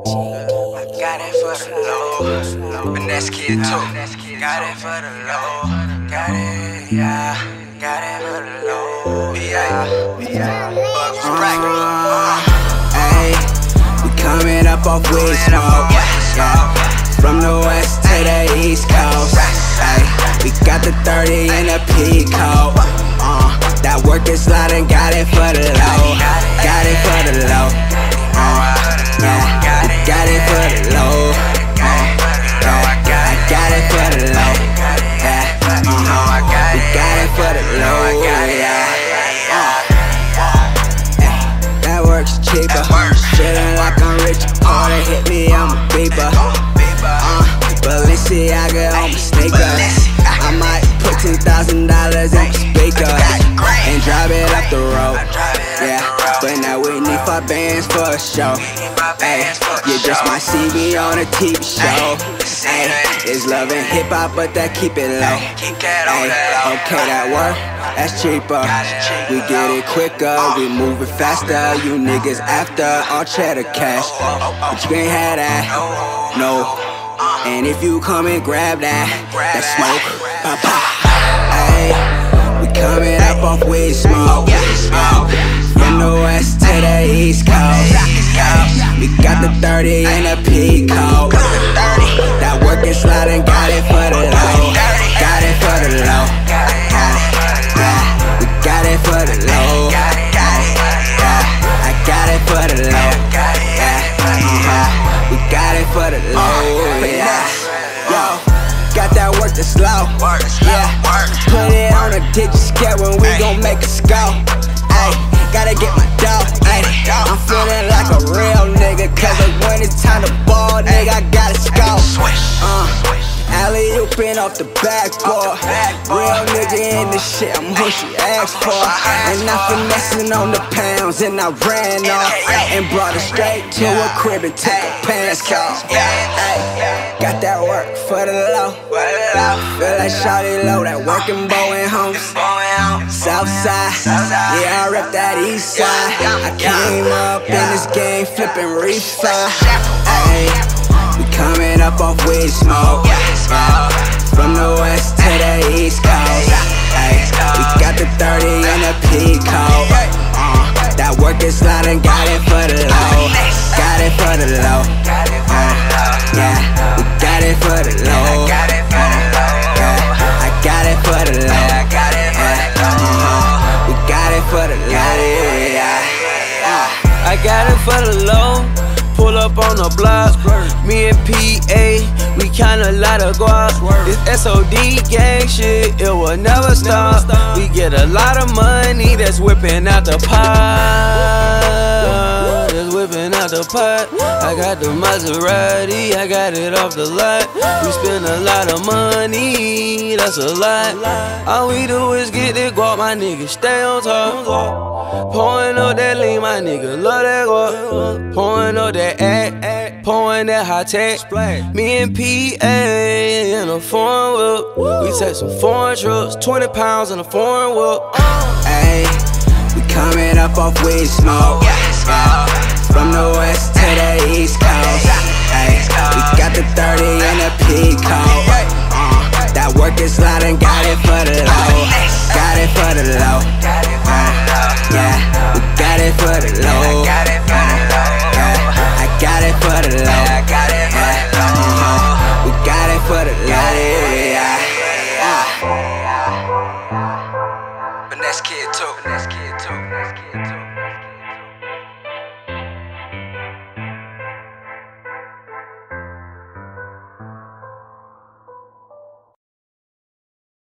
Got it for the low. Finesse kid too. Got it for the low. Got it, yeah. Got it for the low. Yeah. Bugs right. Ayy, we coming up off weed smoke. Yeah. From the west to the east coast. Ayy, we got the 30 in the peacoat. That work is loud and got it for the low. Got it for the low. Yeah, got it for the low. I got it for the low. Yeah, we got it for the low. Yeah, that works cheaper. Feeling like I'm rich. Carter hit me, I'm a beeper. Balenciaga on my sneakers. I might put $10,000 in the speaker and drive it up the road. Yeah, but now we need 5 bands for a show. Ay, you just might see me on a TV show. Ay, it's love and hip hop, but that keep it low. Ay, okay, that work, that's cheaper. We get it quicker, we move it faster. You niggas after all cheddar cash, but you can't have that, no. And if you come and grab that smoke, pop, pop. Ay, we coming up off weed smoke. From the west to the east coast. We got the 30 in the peacoat. That work is loud and got it for the low. Got it for the low. Yeah, we got it for the low. I got it for the low. We got it for the low. Yeah, yo, got that work that's slow. Yeah, put it on a digit scale when we gon' make a score. Ay, gotta get my dough. Ay, I'm feeling like a real nigga, cause when it's time to ball, nigga, I gotta score. Alley-oopin' off the backboard. Real nigga in this shit, I'm who she asked for. And I finessing on the pounds, and I ran off and brought her straight to a crib and took her pants off. Ay, got that work for the low. Feel like shawty low, that working Bowen homes. Southside, yeah, I rep that east side. I came up in this game flipping reefer. Ay, we coming up off weed smoke. From the west to the east coast. Ay, we got the 30 in the peacoat. That work is loud and got it for the low. Got it for the low. Yeah, we got it for the low. I got it for the low. We got it for the low. I got it for the low. Pull up on the block, me and PA, we kinda light a guap. This SOD gang shit, it will never stop. We get a lot of money that's whipping out the pot. That's whipping out the pot. I got the Maserati, I got it off the lot. We spend a lot of money, that's a lot. All we do is get the guap, my nigga stay on top. Pouring up that lean, my nigga love that guap. Pouring up that act, pouring that high tech. Me and PA in a foreign whip. We take some foreign trips, 20 pounds in a foreign whip. Ay, we coming up off weed smoke. From the